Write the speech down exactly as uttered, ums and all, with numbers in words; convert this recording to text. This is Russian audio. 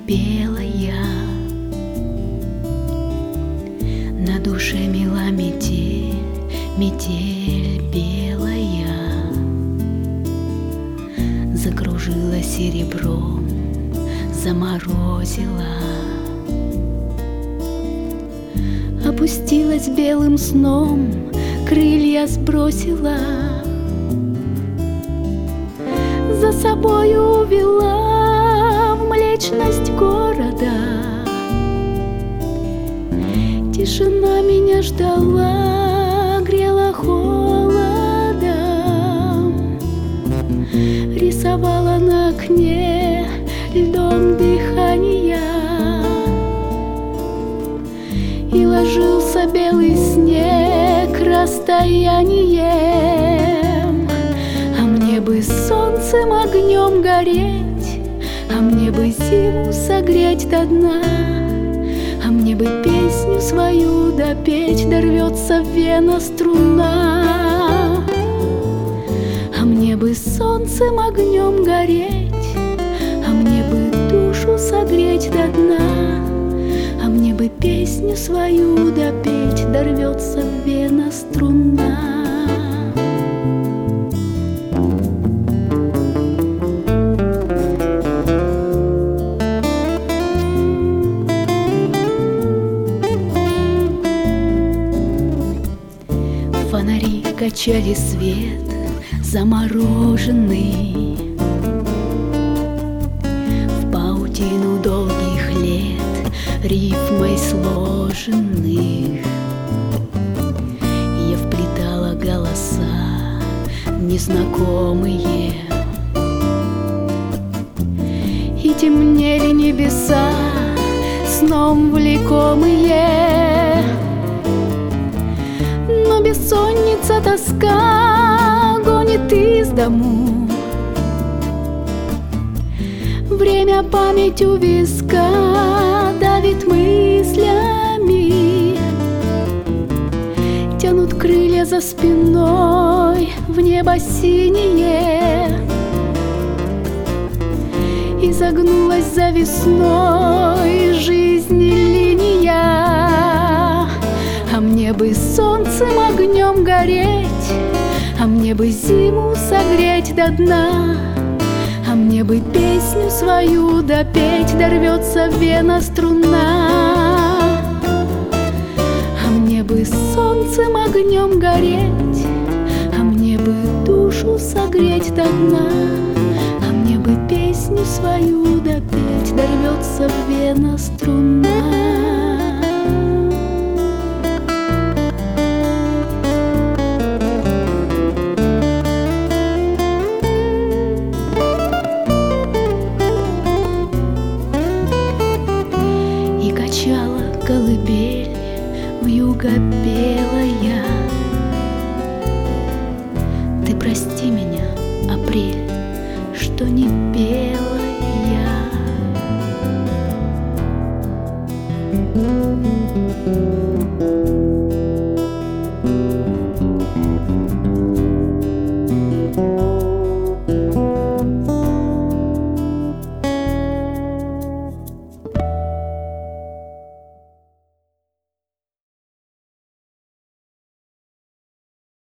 белая, на душе мила метель, метель белая, закружила серебром, заморозила, опустилась белым сном, крылья сбросила, за собою увела в млечность города. Тишина меня ждала, грела холодом, рисовала на окне льдом дыхания, и ложился белый снег расстоянием. А мне бы солнцем, огнем гореть, а мне бы зиму согреть до дна, а мне бы песню свою допеть, дорвется в вена струна. А мне бы солнцем, огнем гореть, а мне бы душу согреть до дна, а мне бы песню свою допеть, дорвется в вена струна. Фонари качали свет замороженный, в паутину долгих лет рифмой сложенных. Я вплетала голоса незнакомые, и темнели небеса сном влекомые. Но бессонница, тоска гонит из дому, время память у виска давит мыслями, тянут крылья за спиной в небо синее, и загнулась за весной жизни линия. А мне бы солнцем, огнем гореть, а мне бы зиму согреть до дна, а мне бы песню свою допеть, дорвется в вена струна. А мне бы солнцем, огнем гореть, а мне бы душу согреть до дна, а мне бы песню свою допеть, дорвется в вена струна. Колыбель вьюга белая, ты прости меня, апрель, что не